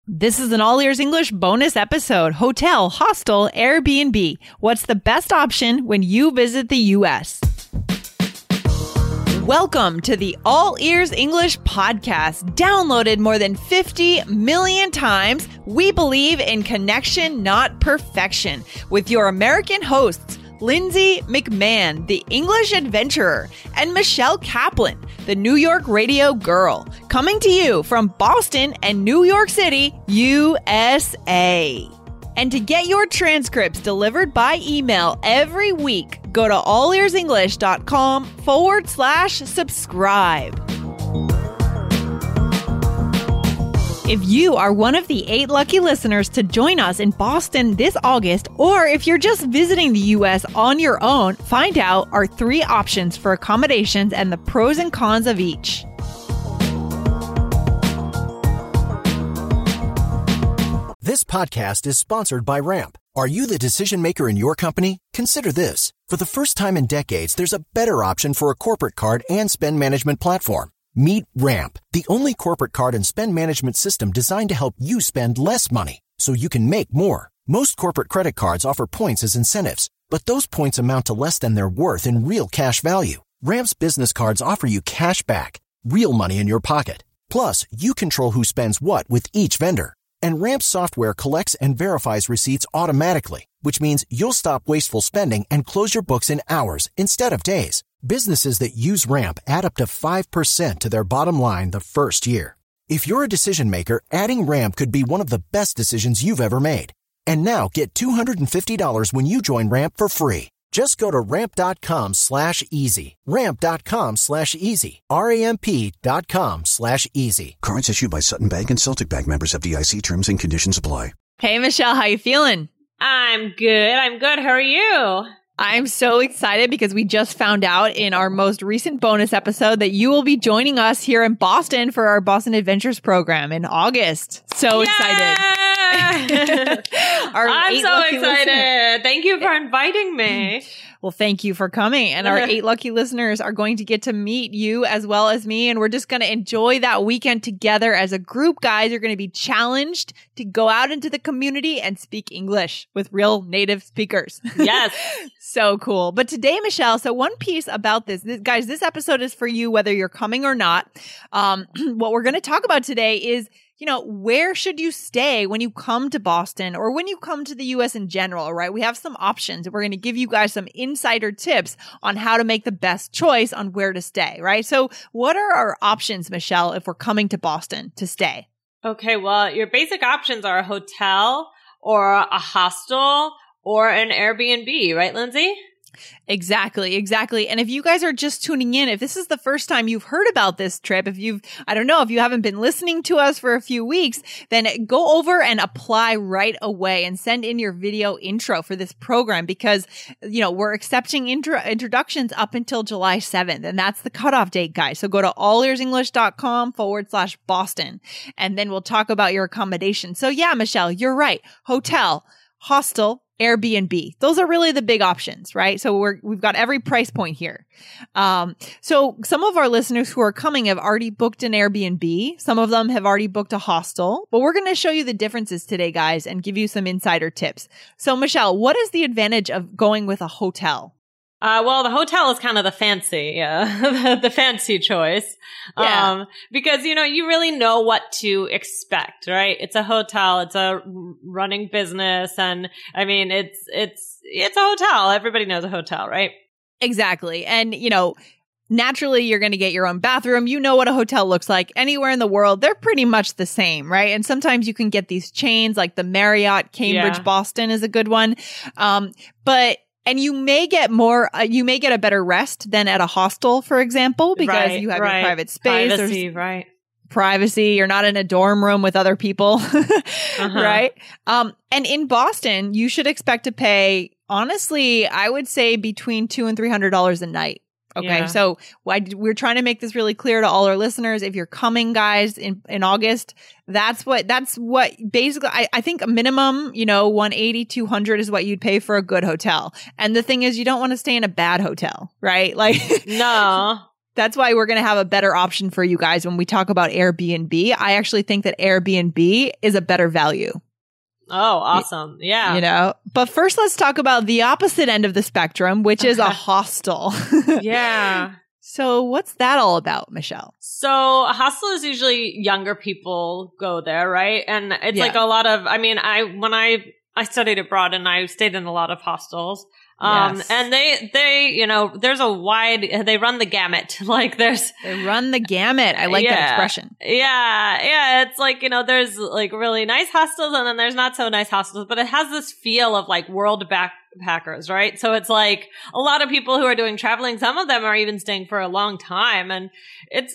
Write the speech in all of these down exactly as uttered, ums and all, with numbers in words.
This is an All Ears English bonus episode. Hotel, hostel, Airbnb. What's the best option when you visit the U S? Welcome to the All Ears English podcast. Downloaded more than fifty million times, we believe in connection, not perfection. With your American hosts, Lindsay McMahon, the English adventurer, and Michelle Kaplan, the New York radio girl, coming to you from Boston and New York City, U S A. And to get your transcripts delivered by email every week, go to allearsenglish.com forward slash subscribe. If you are one of the eight lucky listeners to join us in Boston this August, or if you're just visiting the U S on your own, find out our three options for accommodations and the pros and cons of each. This podcast is sponsored by Ramp. Are you the decision maker in your company? Consider this. For the first time in decades, there's a better option for a corporate card and spend management platform. Meet Ramp, the only corporate card and spend management system designed to help you spend less money so you can make more. Most corporate credit cards offer points as incentives, but those points amount to less than their worth in real cash value. Ramp's business cards offer you cash back, real money in your pocket. Plus, you control who spends what with each vendor. And Ramp's software collects and verifies receipts automatically, which means you'll stop wasteful spending and close your books in hours instead of days. Businesses that use Ramp add up to five percent to their bottom line the first year. If you're a decision maker, adding Ramp could be one of the best decisions you've ever made. And now get two hundred fifty dollars when you join Ramp for free. Just go to ramp.com slash easy. Ramp.com slash easy. R-A-M-P dot com slash easy. Cards issued by Sutton Bank and Celtic Bank, members of F D I C. Terms and conditions apply. Hey, Michelle, how you feeling? I'm good. I'm good. How are you? I'm so excited because we just found out in our most recent bonus episode that you will be joining us here in Boston for our Boston Adventures program in August. So yeah! excited. I'm so excited. Listeners. Thank you for inviting me. Well, thank you for coming. And our eight lucky listeners are going to get to meet you as well as me. And we're just going to enjoy that weekend together as a group, guys. You're going to be challenged to go out into the community and speak English with real native speakers. Yes. So cool. But today, Michelle, so one piece about this, this guys, this episode is for you, whether you're coming or not. Um, what we're going to talk about today is, you know, where should you stay when you come to Boston or when you come to the U S in general, right? We have some options. We're going to give you guys some insider tips on how to make the best choice on where to stay, right? So what are our options, Michelle, if we're coming to Boston to stay? Okay, well, your basic options are a hotel or a hostel or an Airbnb, right, Lindsay? Exactly, exactly. And if you guys are just tuning in, if this is the first time you've heard about this trip, if you've, I don't know, if you haven't been listening to us for a few weeks, then go over and apply right away and send in your video intro for this program because, you know, we're accepting intro- introductions up until July seventh. And that's the cutoff date, guys. So go to allearsenglish.com forward slash Boston. And then we'll talk about your accommodation. So yeah, Michelle, you're right. Hotel, hostel, Airbnb. Those are really the big options, right? So we're, we've got every price point here. Um, so some of our listeners who are coming have already booked an Airbnb. Some of them have already booked a hostel, but we're going to show you the differences today, guys, and give you some insider tips. So Michelle, what is the advantage of going with a hotel? Uh, well, the hotel is kind of the fancy, uh, the, the fancy choice. Yeah. Um, because, you know, you really know what to expect, right? It's a hotel. It's a running business. And I mean, it's, it's, it's a hotel. Everybody knows a hotel, right? Exactly. And, you know, naturally, you're going to get your own bathroom. You know what a hotel looks like anywhere in the world. They're pretty much the same, right? And sometimes you can get these chains like the Marriott, Cambridge, Yeah. Boston is a good one. Um, but And you may get more, uh, you may get a better rest than at a hostel, for example, because Right, you have right. your private space. Privacy, There's right. privacy. You're not in a dorm room with other people, Uh-huh. right? Um, and in Boston, you should expect to pay, honestly, I would say between two and three hundred dollars a night. Okay. Yeah. So why, we're trying to make this really clear to all our listeners. If you're coming, guys, in, in August, that's what, that's what basically, I, I think a minimum, you know, one eighty, two hundred is what you'd pay for a good hotel. And the thing is, you don't want to stay in a bad hotel, right? Like, No. That's why we're going to have a better option for you guys when we talk about Airbnb. I actually think that Airbnb is a better value. Oh, awesome. Yeah. You know, but first let's talk about the opposite end of the spectrum, which is a hostel. Yeah. So what's that all about, Michelle? So a hostel is usually younger people go there, right? And it's Yeah. like a lot of, I mean, I, when I, I studied abroad and I stayed in a lot of hostels. Um, Yes. and they, they, you know, there's a wide, they run the gamut. Like there's, They run the gamut. I like that Yeah. expression. yeah, yeah. It's like, you know, there's like really nice hostels and then there's not so nice hostels, but it has this feel of like world backpackers, right? So it's like a lot of people who are doing traveling, some of them are even staying for a long time. And it's,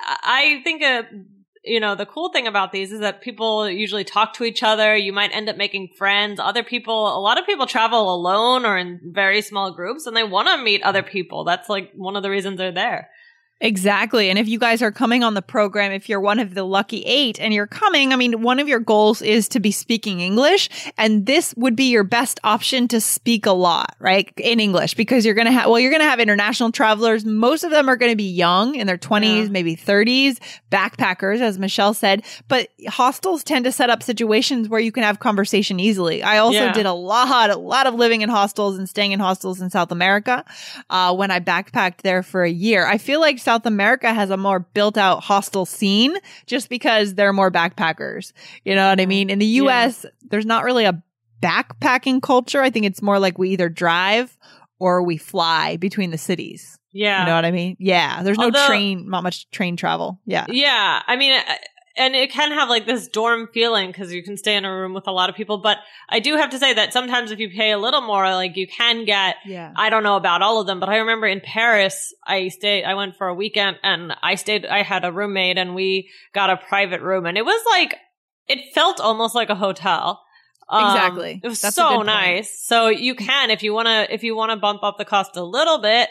I think, uh, you know, the cool thing about these is that people usually talk to each other. You might end up making friends. Other people, a lot of people travel alone or in very small groups and they want to meet other people. That's like one of the reasons they're there. Exactly. And if you guys are coming on the program, if you're one of the lucky eight and you're coming, I mean, one of your goals is to be speaking English. And this would be your best option to speak a lot, right? In English, because you're going to have, well, you're going to have international travelers. Most of them are going to be young in their twenties, Yeah. maybe thirties, backpackers, as Michelle said. But hostels tend to set up situations where you can have conversation easily. I also Yeah. did a lot, a lot of living in hostels and staying in hostels in South America uh, when I backpacked there for a year. I feel like South America has a more built out hostel scene just because they're more backpackers. You know what I mean? In the U S, yeah. there's not really a backpacking culture. I think it's more like we either drive or we fly between the cities. Yeah. You know what I mean? Yeah. There's no Although, train, not much train travel. Yeah. Yeah. I mean, and it can have like this dorm feeling because you can stay in a room with a lot of people. But I do have to say that sometimes if you pay a little more, like you can get, yeah. I don't know about all of them, but I remember in Paris, I stayed, I went for a weekend and I stayed, I had a roommate and we got a private room and it was like, it felt almost like a hotel. Um, Exactly. It was That's a so good point. nice. So you can, if you want to, if you want to bump up the cost a little bit,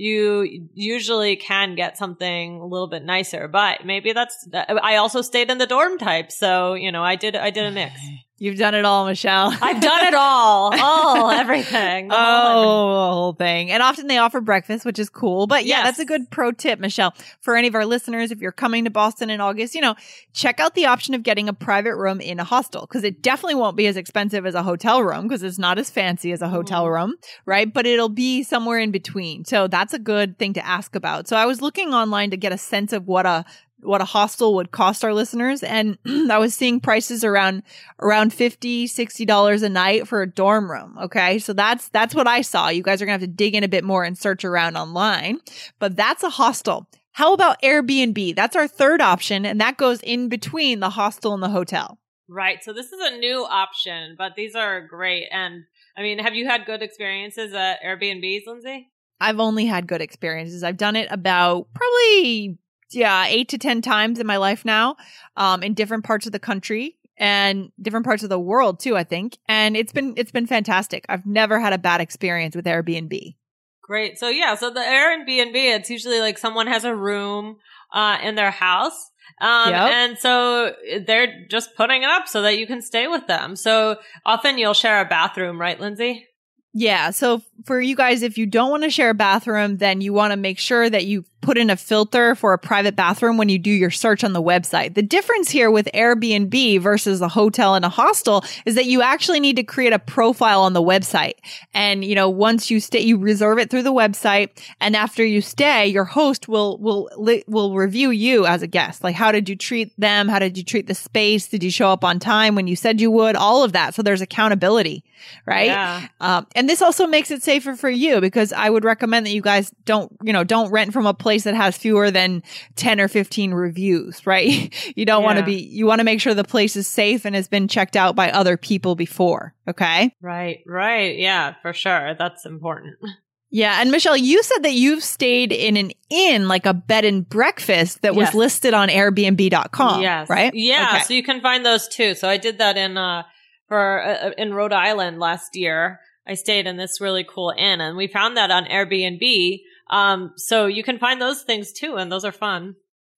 you usually can get something a little bit nicer, but maybe that's, I also stayed in the dorm type. So, you know, I did, I did a mix. You've done it all, Michelle. I've done it all. All, everything. The Oh, whole the whole thing. And often they offer breakfast, which is cool. But yeah, Yes. that's a good pro tip, Michelle. For any of our listeners, if you're coming to Boston in August, you know, check out the option of getting a private room in a hostel because it definitely won't be as expensive as a hotel room because it's not as fancy as a hotel Mm. room, right? But it'll be somewhere in between. So that's a good thing to ask about. So I was looking online to get a sense of what a what a hostel would cost our listeners. And I was seeing prices around, around fifty, sixty dollars a night for a dorm room. Okay. So that's, that's what I saw. You guys are going to have to dig in a bit more and search around online, but that's a hostel. How about Airbnb? That's our third option. And that goes in between the hostel and the hotel. Right. So this is a new option, but these are great. And I mean, have you had good experiences at Airbnbs, Lindsay? I've only had good experiences. I've done it about probably yeah, eight to ten times in my life now, um, in different parts of the country and different parts of the world too, I think. And it's been, it's been fantastic. I've never had a bad experience with Airbnb. Great. So yeah, so the Airbnb, it's usually like someone has a room, uh, in their house. Um, Yep. and so they're just putting it up so that you can stay with them. So often you'll share a bathroom, right, Lindsay? Yeah. So for you guys, if you don't want to share a bathroom, then you want to make sure that you put in a filter for a private bathroom when you do your search on the website. The difference here with Airbnb versus a hotel and a hostel is that you actually need to create a profile on the website. And, you know, once you stay, you reserve it through the website. And after you stay, your host will, will, will review you as a guest. Like, how did you treat them? How did you treat the space? Did you show up on time when you said you would? All of that. So there's accountability, right? Yeah. Um, and this also makes it safer for you because I would recommend that you guys don't, you know, don't rent from a place that has fewer than ten or fifteen reviews, right? You don't Yeah. want to be, you want to make sure the place is safe and has been checked out by other people before. Okay. Right. Right. Yeah, for sure. That's important. Yeah. And Michelle, you said that you've stayed in an inn, like a bed and breakfast that was Yes. listed on Airbnb dot com. Yes. Right? Yeah. Okay. So you can find those too. So I did that in, uh, for, uh, in Rhode Island last year. I stayed in this really cool inn and we found that on Airbnb. Um, so you can find those things too. And those are fun.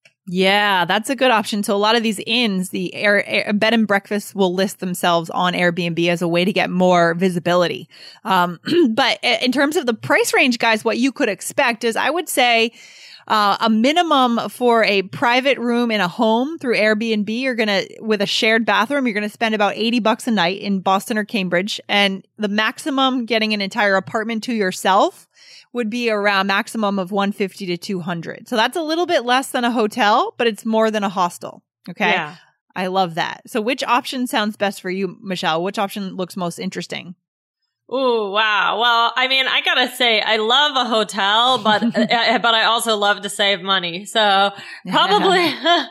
Yeah, that's a good option. So a lot of these inns, the air, air, bed and breakfast will list themselves on Airbnb as a way to get more visibility. Um, but in terms of the price range, guys, what you could expect is I would say Uh, a minimum for a private room in a home through Airbnb, you're going to, with a shared bathroom, you're going to spend about eighty bucks a night in Boston or Cambridge. And the maximum getting an entire apartment to yourself would be around maximum of one hundred fifty to two hundred. So that's a little bit less than a hotel, but it's more than a hostel. Okay. Yeah. I love that. So which option sounds best for you, Michelle? Which option looks most interesting? Ooh, wow. Well, I mean, I gotta say, I love a hotel, but uh, but I also love to save money. So probably,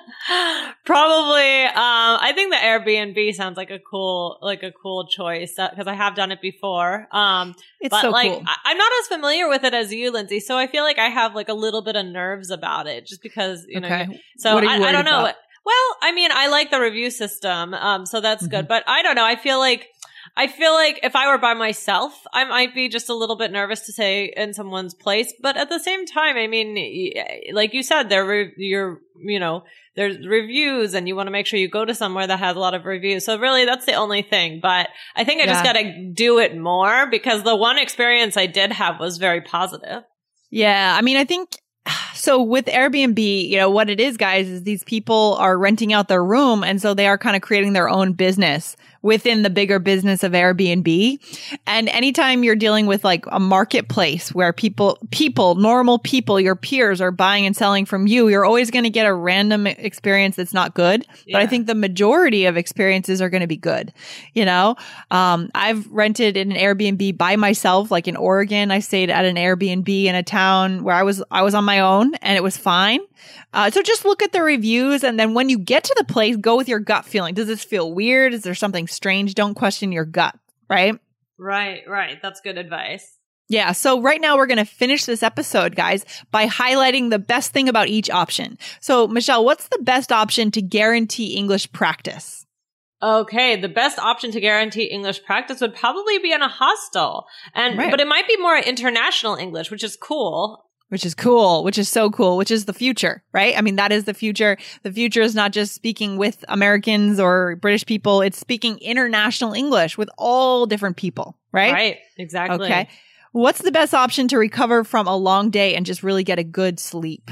probably, um, I think the Airbnb sounds like a cool, like a cool choice because I have done it before. Um, it's but so like, cool. I- I'm not as familiar with it as you, Lindsay. So I feel like I have like a little bit of nerves about it, just because you know. Okay. So What are you I, I worried don't know. about? Well, I mean, I like the review system, um, so that's Mm-hmm. good. But I don't know. I feel like. I feel like if I were by myself, I might be just a little bit nervous to say in someone's place. But at the same time, I mean, like you said, there re- you're, you know, there's reviews and you want to make sure you go to somewhere that has a lot of reviews. So really, that's the only thing. But I think I just Yeah. got to do it more because the one experience I did have was very positive. Yeah. I mean, I think so with Airbnb, you know, what it is, guys, is these people are renting out their room. And so they are kind of creating their own business within the bigger business of Airbnb. And anytime you're dealing with like a marketplace where people, people, normal people, your peers are buying and selling from you, you're always going to get a random experience that's not good. Yeah. But I think the majority of experiences are going to be good. You know, um, I've rented in an Airbnb by myself, like in Oregon. I stayed at an Airbnb in a town where I was, I was on my own and it was fine. Uh, so just look at the reviews. And then when you get to the place, go with your gut feeling. Does this feel weird? Is there something strange? Don't question your gut, right? Right, right. That's good advice. Yeah. So right now we're going to finish this episode, guys, by highlighting the best thing about each option. So Michelle, what's the best option to guarantee English practice? Okay, the best option to guarantee English practice would probably be in a hostel. And Right. but it might be more international English, which is cool. Which is cool, which is so cool, which is the future, right? I mean, that is the future. The future is not just speaking with Americans or British people. It's speaking international English with all different people, right? Right, exactly. Okay. What's the best option to recover from a long day and just really get a good sleep?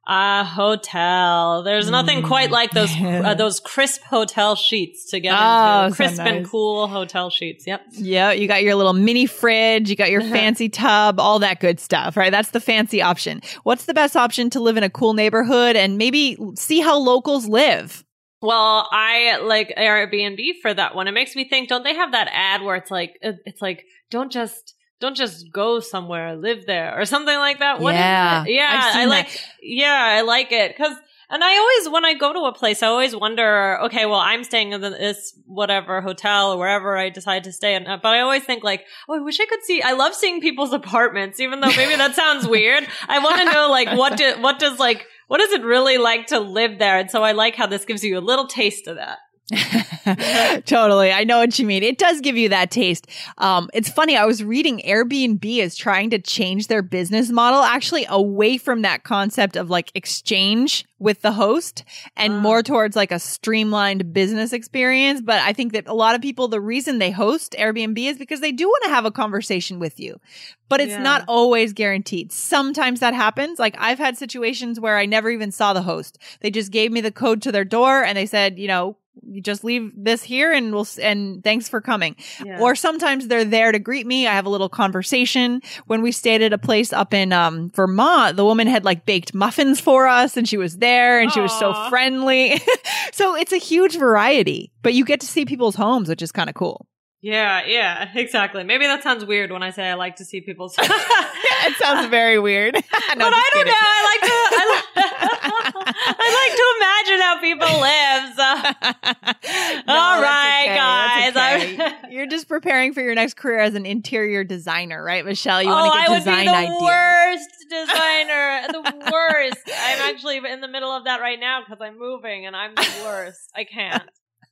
A hotel. There's nothing quite like those Yeah. uh, those crisp hotel sheets to get Oh, into. so Crisp and nice. cool hotel sheets. Yep. Yeah, you got your little mini fridge, you got your fancy tub, all that good stuff, right? That's the fancy option. What's the best option to live in a cool neighborhood and maybe see how locals live? Well, I like Airbnb for that one. It makes me think, don't they have that ad where it's like, uh, it's like, don't just, don't just go somewhere, live there or something like that? What is Yeah, it? Yeah. I've seen I like, that. yeah, I like it. Cause, and I always, when I go to a place, I always wonder, okay, well, I'm staying in this whatever hotel or wherever I decide to stay in. But I always think like, oh, I wish I could see, I love seeing people's apartments, even though maybe that sounds weird. I want to know like, what do, what does like, what is it really like to live there? And so I like how this gives you a little taste of that. Totally. I know what you mean. It does give you that taste. Um, it's funny. I was reading Airbnb is trying to change their business model actually away from that concept of like exchange with the host and Uh. more towards like a streamlined business experience. But I think that a lot of people, the reason they host Airbnb is because they do want to have a conversation with you, but it's Yeah. not always guaranteed. Sometimes that happens. Like I've had situations where I never even saw the host. They just gave me the code to their door and they said, you know, you just leave this here and we'll, s- and thanks for coming. Yeah. Or sometimes they're there to greet me. I have a little conversation. When we stayed at a place up in um, Vermont, the woman had like baked muffins for us and she was there and she was so Aw. friendly. So it's a huge variety, but you get to see people's homes, which is kind of cool. Yeah, yeah, exactly. Maybe that sounds weird when I say I like to see people's. But It sounds very weird. No, I just don't kidding. know. I like to. I, li- I like to imagine how people live. So. No, All that's right, okay. guys. That's okay. I'm- You're just preparing for your next career as an interior designer, right, Michelle? You oh, want to I get would design be the ideas. worst designer. The worst. I'm actually in the middle of that right now because I'm moving, and I'm the worst. I can't.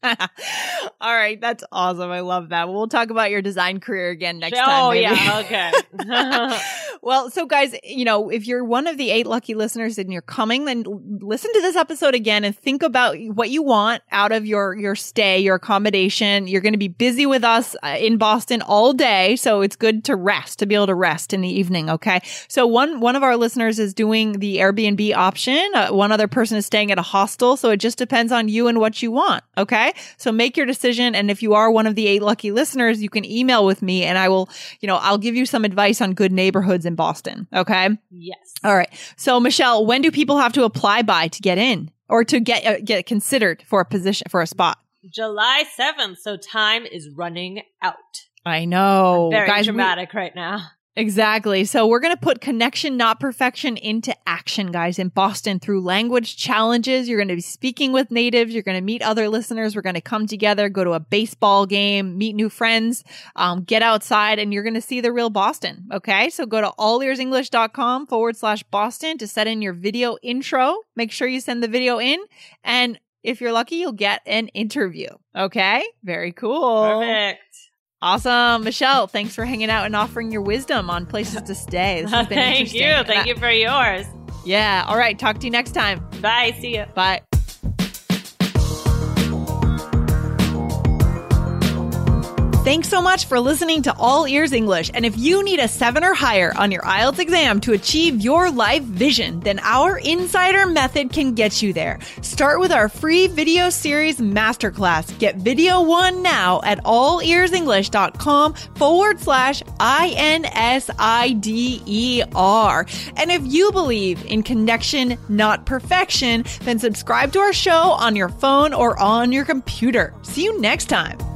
All right, that's awesome. I love that. We'll talk about your design career again next oh time. maybe. yeah. Okay. Well, so guys, you know, if you're one of the eight lucky listeners and you're coming, then listen to this episode again and think about what you want out of your, your stay, your accommodation. You're going to be busy with us uh, in Boston all day. So it's good to rest, to be able to rest in the evening. Okay. So one, one of our listeners is doing the Airbnb option. Uh, one other person is staying at a hostel. So it just depends on you and what you want. Okay. So make your decision. And if you are one of the eight lucky listeners, you can email with me and I will, you know, I'll give you some advice on good neighborhoods in Boston. Okay. Yes. All right. So Michelle, when do people have to apply by to get in or to get, uh, get considered for a position, for a spot? July seventh. So time is running out. I know. I'm very Guys, dramatic we- right now. Exactly. So we're going to put connection, not perfection into action, guys, in Boston through language challenges. You're going to be speaking with natives. You're going to meet other listeners. We're going to come together, go to a baseball game, meet new friends, um, get outside, and you're going to see the real Boston. Okay. So go to allearsenglish.com forward slash Boston to set in your video intro. Make sure you send the video in. And if you're lucky, you'll get an interview. Okay. Very cool. Perfect. Awesome. Michelle, thanks for hanging out and offering your wisdom on places to stay. This has been Thank interesting. you. Thank you for yours. Yeah. All right. Talk to you next time. Bye. See you. Bye. Thanks so much for listening to All Ears English. And if you need a seven or higher on your I E L T S exam to achieve your life vision, then our Insider Method can get you there. Start with our free video series masterclass. Get video one now at allearsenglish.com forward slash I N S I D E R. And if you believe in connection, not perfection, then subscribe to our show on your phone or on your computer. See you next time.